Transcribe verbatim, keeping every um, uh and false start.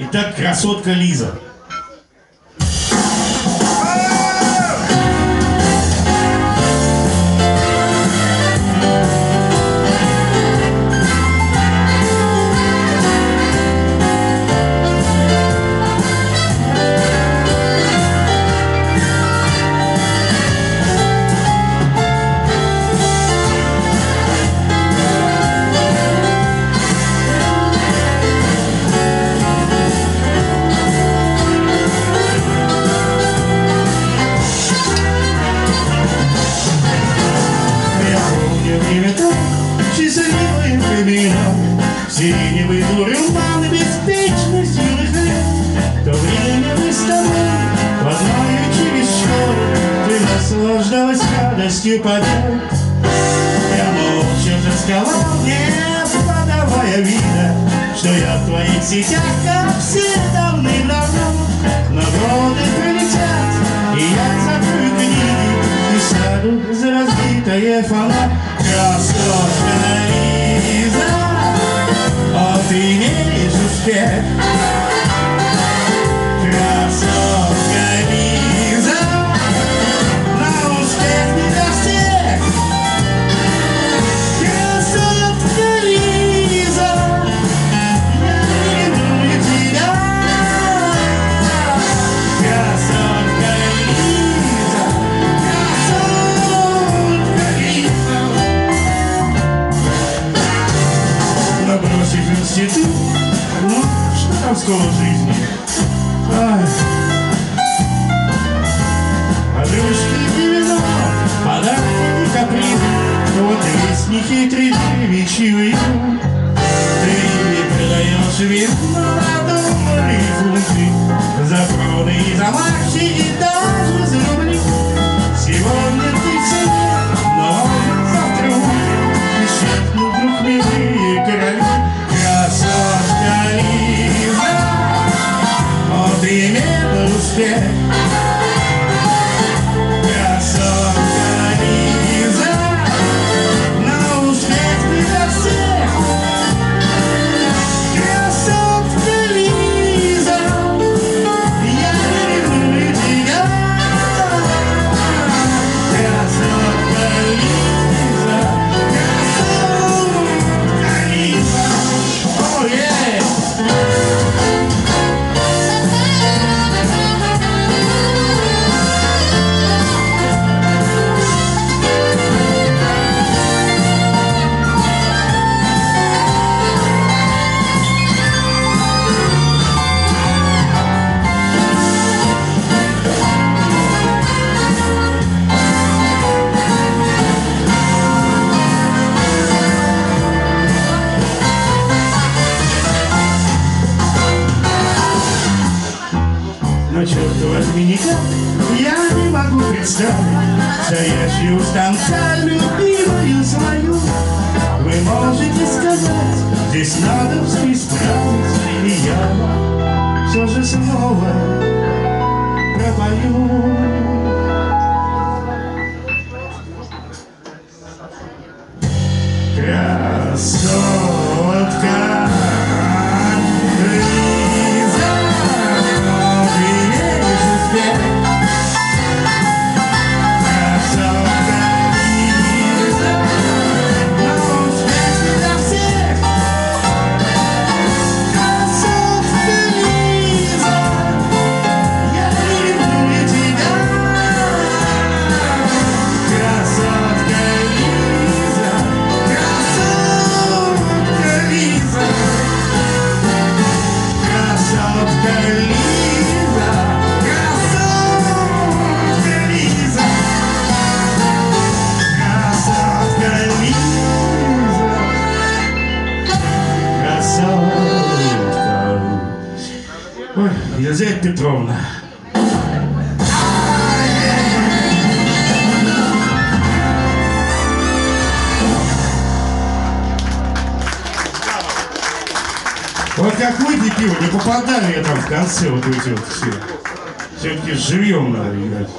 Итак, красотка Лиза. Счастливые времена, сиреневый дурман, беспечность юных лет. В то время мы с тобой, одной через школу, ты наслаждалась радостью побед. Я молча тосковал, не подавая вида, что я в твоих сетях, как все давным-давно. Но годы пролетят, и я закрою книги и сяду за разбитое фонарь. Красотка Лиза, о, ты имеешь успех. Красотка Лиза, на успех не для всех. Красотка Лиза, я ревную тебя. Красотка Лиза, красотка Лиза. Бросив институт, ну, что там скоро в жизни? Ай. Подружки и вино, подарки и капризы, вот весь нехитрый девичий уют. Ты не продаешь вино, надумали фунты, за проды и за марки, и даже за рубли. Сегодня ты в цене, но завтра утром исчезнут вдруг милые короли. Красотка Лиза, о, ты имела успех. Красотка Лиза, на успех не для всех. Красотка Лиза, я ревную тебя. Красотка Лиза, красотка Лиза. Oh yeah! Но черт возьми, никак я не могу представить стоящую у станка любимую свою. Вы можете сказать, здесь надо исправить, и я все же снова пропою. Красотка Лиза, ты имеешь успех. Красотка Лиза, на успех не для всех. Красотка Лиза, я ревную тебя. Красотка Лиза, красотка Лиза, красотка Лиза, красотка Лиза, красотка Лиза, красотка. Ой, Елизавета Петровна. Вот как выйти пиво, не попадали я там в конце вот эти вот все. Все-таки живьем надо играть.